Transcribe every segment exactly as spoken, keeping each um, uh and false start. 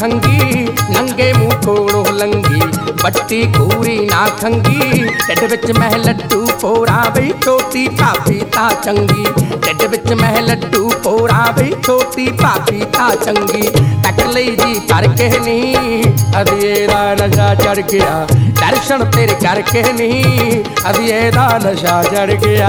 खंगी नंगे मुंह कोलों लंगी बट्टी कूरी ना खंगी ढिड विच मह लड्डू पोरा बई छोटी भाभी ता चंगी ढिड विच मह लड्डू पोरा बई छोटी भाभी ता चंगी तक लई जी करके नहीं अदिए दा नशा चढ़ गया दर्शन तेरे करके नहीं अदिए दा नशा चढ़ गया।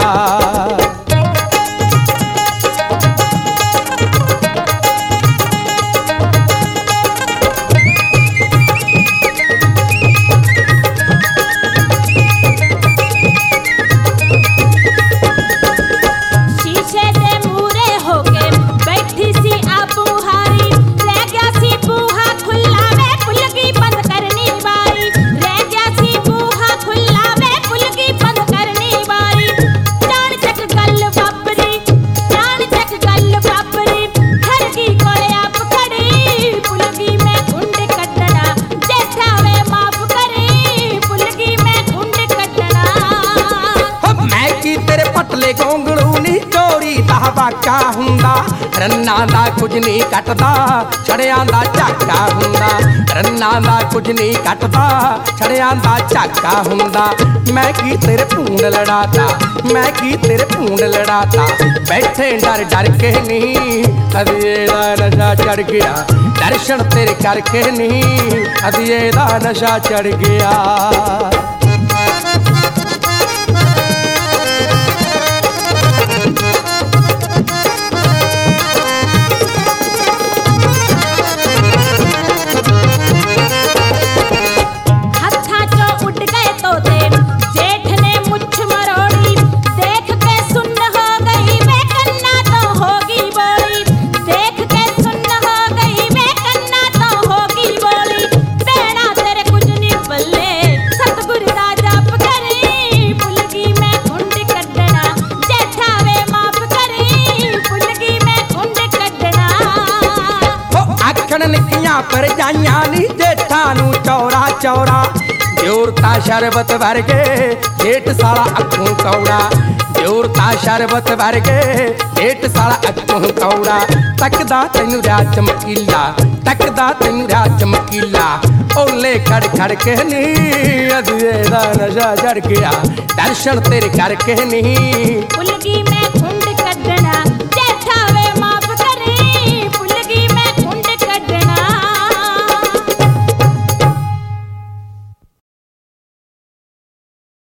वाका हुंदा रन्ना दा कुछ नहीं कटदा छड़ियां दा झाका हुंदा रन्ना दा कुछ नहीं कटदा छड़ियां दा झाका हुंदा मैं की तेरे भूंड लड़ाता मैं की तेरे भूंड लड़ाता बैठे डर डर के नहीं अदिए दा नशा चढ़ गया दर्शन तेरे करके नहीं अदिए दा नशा चढ़ गया। निकियां पर जाइयां नी जेठा नू चौरा चौरा जोरता शरबत वर्गे जेठ साला अखों कौड़ा जोरता शरबत वर्गे जेठ साला अखों कौड़ा तकदा तैनू रा चमकीला तकदा तैनू रा चमकीला ओले खड़ खड़ के नी अदिए दा नशा चढ़ गया दर्शन तेरे करके नहीं।